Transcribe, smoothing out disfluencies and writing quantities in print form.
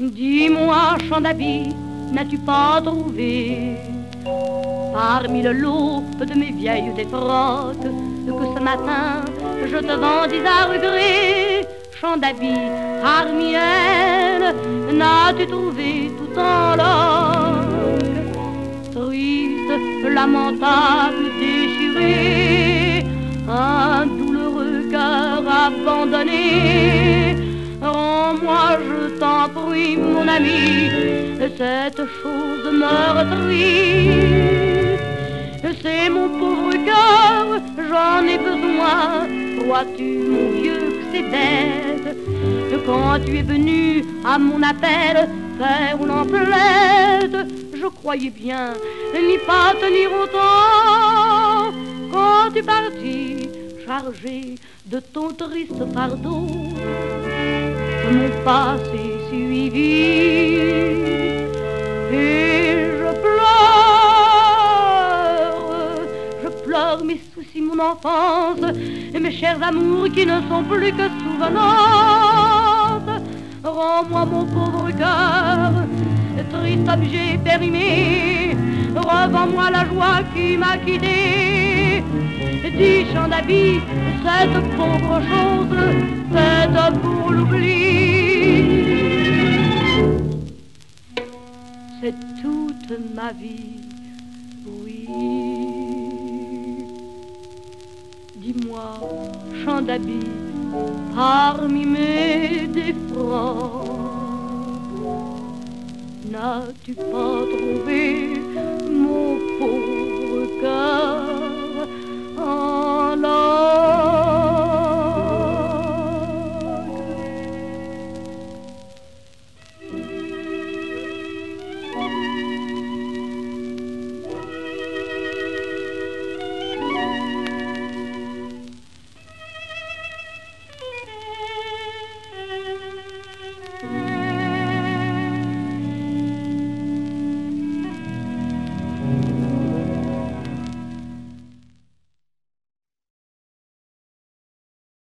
Dis-moi, chant d'habit, n'as-tu pas trouvé parmi le lot de mes vieilles défroques que ce matin je te vendis à regret? Chant d'habit, parmi elles, n'as-tu trouvé tout en loques? Triste, lamentable, déchiré, un douloureux cœur abandonné. Rends-moi, je t'en prie, mon ami, cette chose meurtrie. C'est mon pauvre cœur, j'en ai besoin. Crois-tu, mon vieux, que c'est bête? Quand tu es venu à mon appel faire l'emplette, je croyais bien n'y pas tenir autant. Quand tu partis, chargé de ton triste fardeau, mon passé suivi, et je pleure mes soucis, mon enfance, et mes chers amours qui ne sont plus que souvenances. Rends-moi mon pauvre cœur, triste objet périmé, revends-moi la joie qui m'a quitté. Dis, chant d'habit, cette pauvre chose faite pour l'oubli. C'est toute ma vie, oui. Dis-moi, chant d'habit, parmi mes défroques, n'as-tu pas trouvé